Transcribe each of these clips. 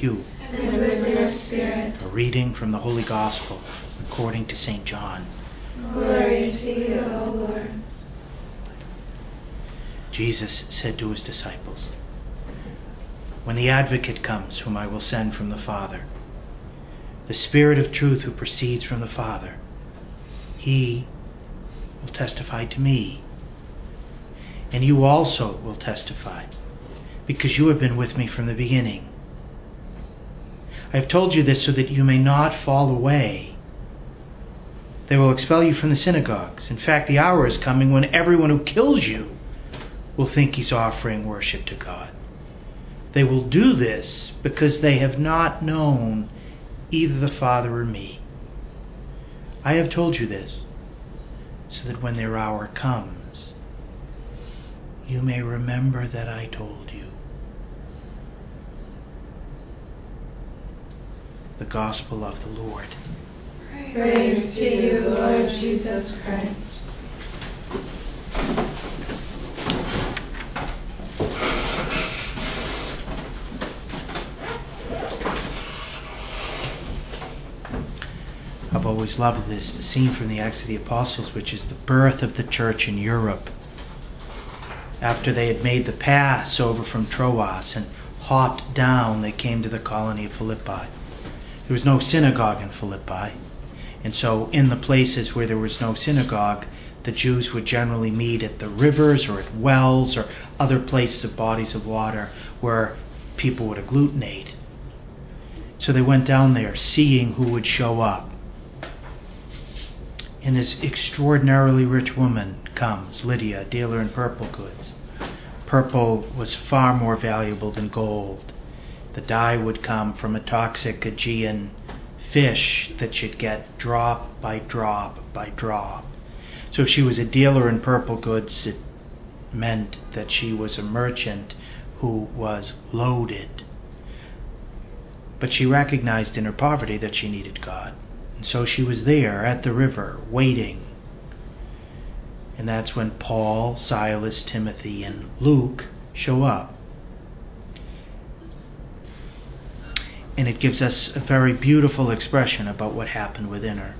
you. And with your spirit. A reading from the Holy Gospel according to St. John. Glory to you, O Lord. Jesus said to his disciples, "When the Advocate comes, whom I will send from the Father, the Spirit of truth who proceeds from the Father, he will testify to me. And you also will testify, because you have been with me from the beginning. I have told you this so that you may not fall away. They will expel you from the synagogues. In fact, the hour is coming when everyone who kills you will think he's offering worship to God. They will do this because they have not known either the Father or me. I have told you this so that when their hour comes, you may remember that I told you." The Gospel of the Lord. Praise to you, Lord Jesus Christ. I've always loved this scene from the Acts of the Apostles, which is the birth of the church in Europe. After they had made the pass over from Troas and hopped down, they came to the colony of Philippi. There was no synagogue in Philippi, and so in the places where there was no synagogue, the Jews would generally meet at the rivers or at wells or other places of bodies of water where people would agglutinate. So they went down there seeing who would show up. And this extraordinarily rich woman comes, Lydia, a dealer in purple goods. Purple was far more valuable than gold. The dye would come from a toxic Aegean fish that you'd get drop by drop by drop. So if she was a dealer in purple goods, it meant that she was a merchant who was loaded. But she recognized in her poverty that she needed God. And so she was there at the river, waiting. And that's when Paul, Silas, Timothy, and Luke show up. And it gives us a very beautiful expression about what happened within her.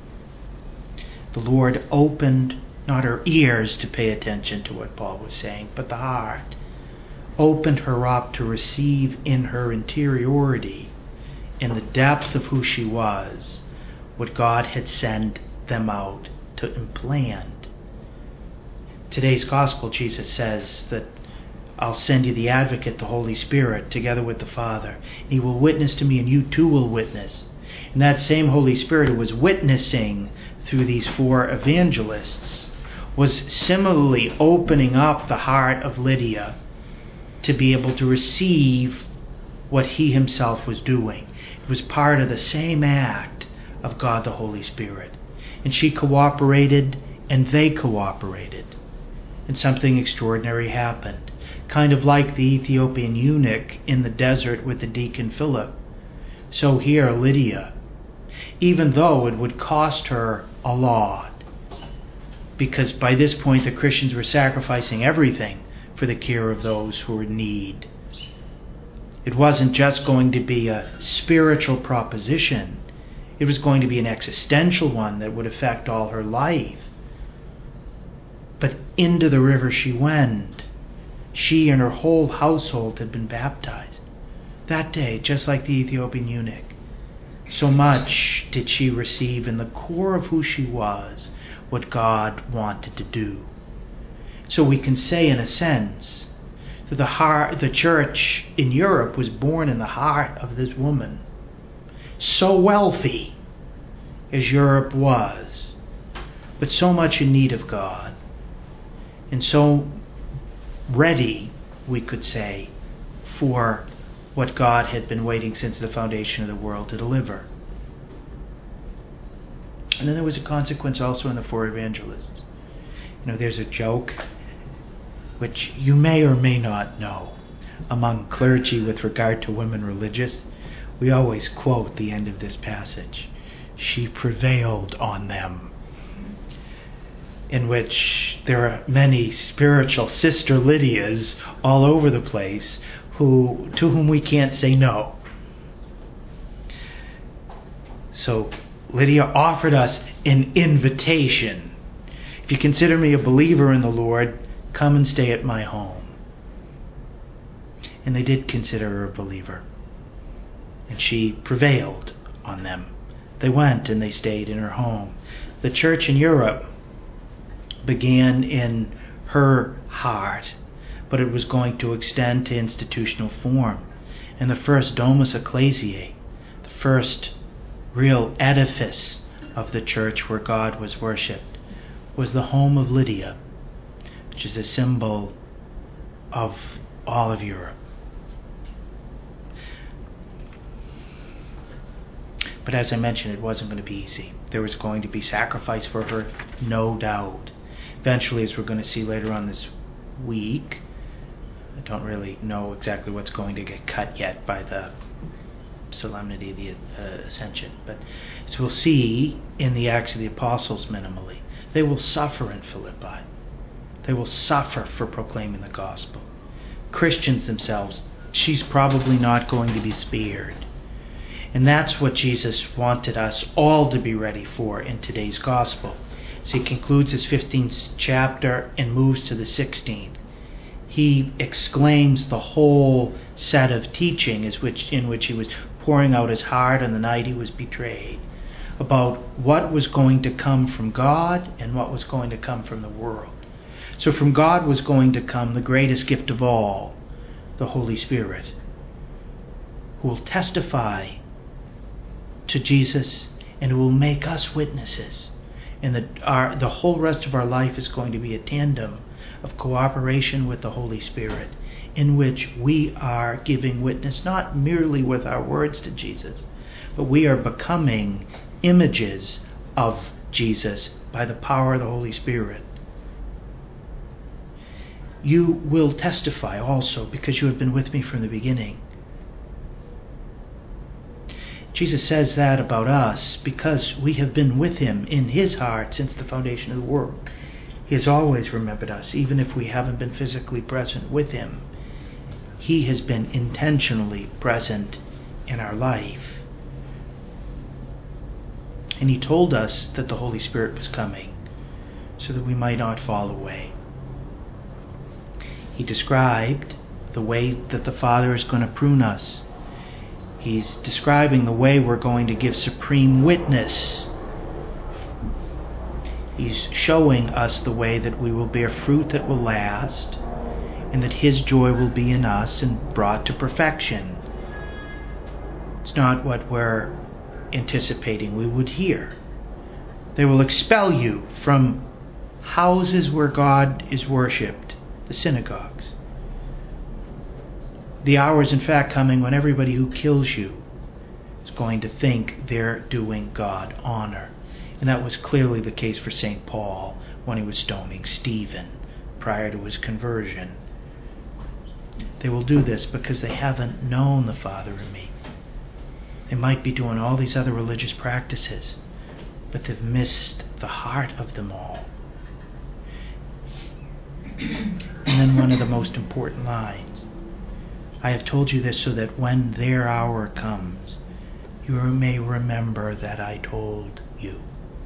The Lord opened not her ears to pay attention to what Paul was saying, but the heart. Opened her up to receive in her interiority, in the depth of who she was, what God had sent them out to implant. Today's Gospel, Jesus says that I'll send you the Advocate, the Holy Spirit, together with the Father. He will witness to me, and you too will witness. And that same Holy Spirit who was witnessing through these 4 evangelists was similarly opening up the heart of Lydia to be able to receive what he himself was doing. It was part of the same act of God the Holy Spirit. And she cooperated, and they cooperated. And something extraordinary happened. Kind of like the Ethiopian eunuch in the desert with the deacon Philip. So here Lydia, even though it would cost her a lot, because by this point the Christians were sacrificing everything for the care of those who were in need. It wasn't just going to be a spiritual proposition. It was going to be an existential one that would affect all her life. But into the river she went. She and her whole household had been baptized that day, just like the Ethiopian eunuch. So much did she receive in the core of who she was, what God wanted to do. So we can say, in a sense, that the church in Europe was born in the heart of this woman. So wealthy as Europe was, but so much in need of God. And so ready, we could say, for what God had been waiting since the foundation of the world to deliver. And then there was a consequence also in the 4 evangelists. There's a joke which you may or may not know among clergy with regard to women religious. We always quote the end of this passage. She prevailed on them. In which there are many spiritual sister Lydias all over the place to whom we can't say no. So Lydia offered us an invitation. If you consider me a believer in the Lord, come and stay at my home. And they did consider her a believer. And she prevailed on them. They went and they stayed in her home. The church in Europe began in her heart, but it was going to extend to institutional form. And the first Domus Ecclesiae, the first real edifice of the church where God was worshipped, was the home of Lydia, which is a symbol of all of Europe. But as I mentioned, it wasn't going to be easy. There was going to be sacrifice for her, no doubt. Eventually, as we're going to see later on this week, I don't really know exactly what's going to get cut yet by the solemnity of the Ascension. But as we'll see in the Acts of the Apostles minimally, they will suffer in Philippi. They will suffer for proclaiming the gospel. Christians themselves, she's probably not going to be spared. And that's what Jesus wanted us all to be ready for in today's gospel. As he concludes his 15th chapter and moves to the 16th, he exclaims the whole set of teaching in which he was pouring out his heart on the night he was betrayed, about what was going to come from God and what was going to come from the world. So from God was going to come the greatest gift of all, the Holy Spirit, who will testify to Jesus and who will make us witnesses. And the whole rest of our life is going to be a tandem of cooperation with the Holy Spirit, in which we are giving witness not merely with our words to Jesus, but we are becoming images of Jesus by the power of the Holy Spirit. You will testify also because you have been with me from the beginning. Jesus says that about us because we have been with him in his heart since the foundation of the world. He has always remembered us, even if we haven't been physically present with him. He has been intentionally present in our life. And he told us that the Holy Spirit was coming so that we might not fall away. He described the way that the Father is going to prune us. He's describing the way we're going to give supreme witness. He's showing us the way that we will bear fruit that will last, and that his joy will be in us and brought to perfection. It's not what we're anticipating we would hear. They will expel you from houses where God is worshipped, the synagogues. The hour is in fact coming when everybody who kills you is going to think they're doing God honor. And that was clearly the case for St. Paul when he was stoning Stephen prior to his conversion. They will do this because they haven't known the Father in me. They might be doing all these other religious practices, but they've missed the heart of them all. And then one of the most important lines. I have told you this so that when their hour comes, you may remember that I told you.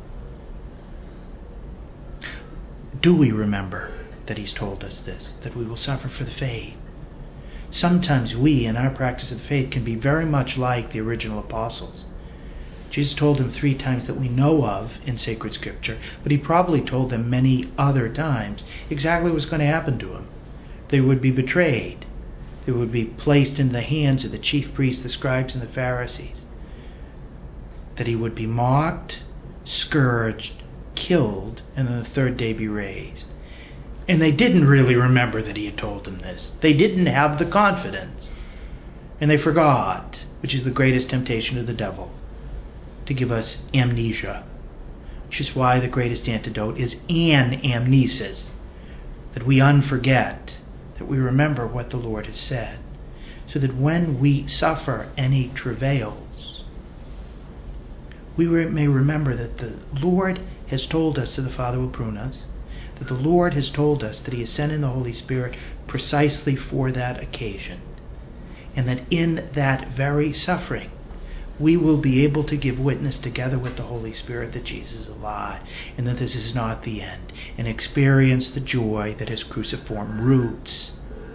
Do we remember that he's told us this, that we will suffer for the faith? Sometimes we, in our practice of the faith, can be very much like the original apostles. Jesus told them 3 times that we know of in sacred scripture, but he probably told them many other times exactly what was going to happen to them. They would be betrayed. They would be placed in the hands of the chief priests, the scribes, and the Pharisees. That he would be mocked, scourged, killed, and on the 3rd day be raised. And they didn't really remember that he had told them this. They didn't have the confidence. And they forgot, which is the greatest temptation of the devil, to give us amnesia. Which is why the greatest antidote is anamnesis, that we unforget, that we remember what the Lord has said, so that when we suffer any travails, we may remember that the Lord has told us that the Father will prune us, that the Lord has told us that he has sent in the Holy Spirit precisely for that occasion, and that in that very suffering we will be able to give witness together with the Holy Spirit that Jesus is alive and that this is not the end, and experience the joy that his cruciform roots.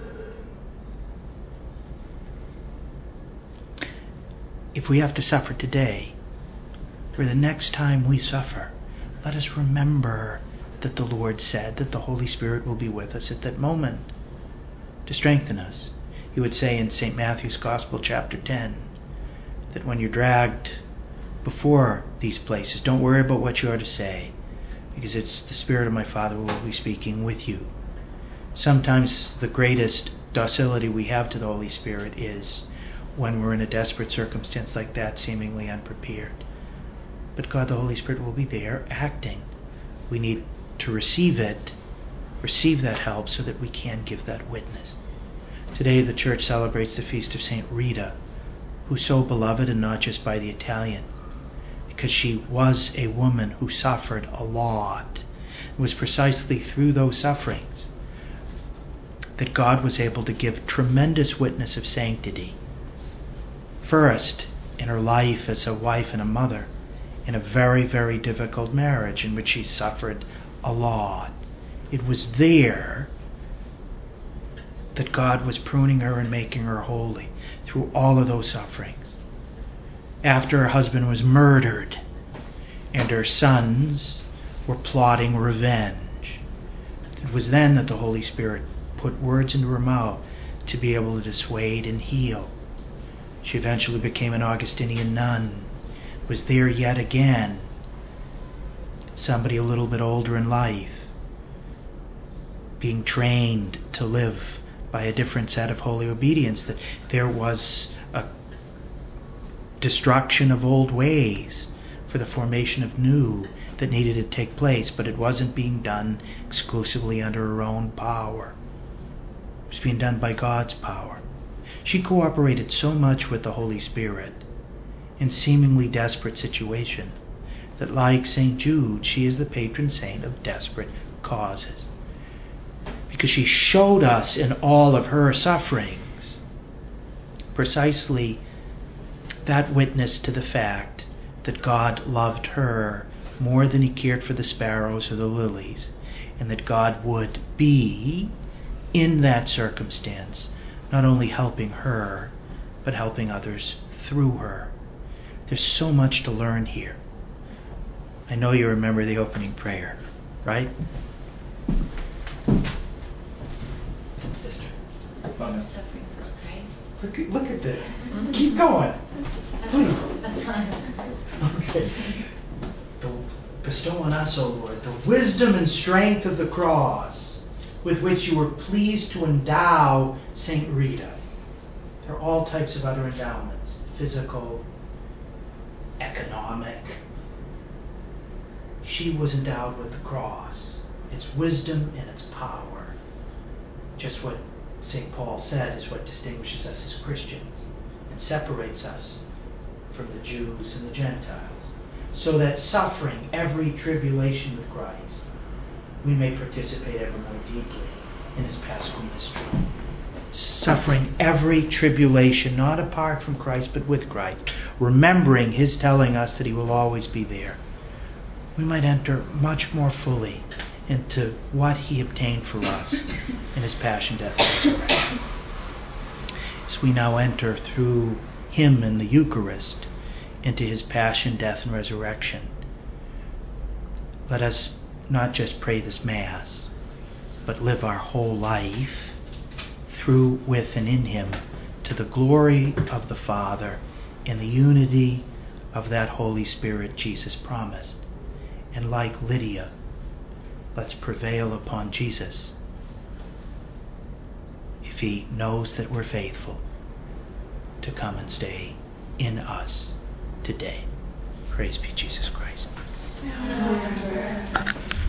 If we have to suffer today, for the next time we suffer, let us remember that the Lord said that the Holy Spirit will be with us at that moment to strengthen us. He would say in St. Matthew's Gospel, chapter 10, that when you're dragged before these places, don't worry about what you are to say, because it's the Spirit of my Father who will be speaking with you. Sometimes the greatest docility we have to the Holy Spirit is when we're in a desperate circumstance like that, seemingly unprepared. But God, the Holy Spirit, will be there acting. We need to receive it, receive that help so that we can give that witness. Today the Church celebrates the feast of St. Rita, who's so beloved, and not just by the Italians, because she was a woman who suffered a lot. It was precisely through those sufferings that God was able to give tremendous witness of sanctity. First, in her life as a wife and a mother, in a very, very difficult marriage in which she suffered a lot. It was there that God was pruning her and making her holy through all of those sufferings. After her husband was murdered and her sons were plotting revenge, it was then that the Holy Spirit put words into her mouth to be able to dissuade and heal. She eventually became an Augustinian nun, was there yet again, somebody a little bit older in life, being trained to live by a different set of holy obedience, that there was a destruction of old ways for the formation of new that needed to take place, but it wasn't being done exclusively under her own power. It was being done by God's power. She cooperated so much with the Holy Spirit in seemingly desperate situation that, like St. Jude, she is the patron saint of desperate causes. Because she showed us in all of her sufferings precisely that witness to the fact that God loved her more than he cared for the sparrows or the lilies, and that God would be, in that circumstance, not only helping her, but helping others through her. There's so much to learn here. I know you remember the opening prayer, right? Sister. Suffering for Christ. Look at this. Keep going. Please. That's fine. Okay. Bestow on us, O Lord, the wisdom and strength of the cross with which you were pleased to endow St. Rita. There are all types of other endowments, physical, economic. She was endowed with the cross, its wisdom and its power. Just what St. Paul said is what distinguishes us as Christians and separates us from the Jews and the Gentiles. So that suffering every tribulation with Christ, we may participate ever more deeply in his paschal mystery. Suffering every tribulation, not apart from Christ, but with Christ, remembering his telling us that he will always be there, we might enter much more fully into what he obtained for us in his passion, death, and resurrection. As we now enter through him in the Eucharist into his passion, death, and resurrection, let us not just pray this Mass, but live our whole life through, with, and in him to the glory of the Father and the unity of that Holy Spirit Jesus promised. And like Lydia, let's prevail upon Jesus if he knows that we're faithful to come and stay in us today. Praise be Jesus Christ. Amen.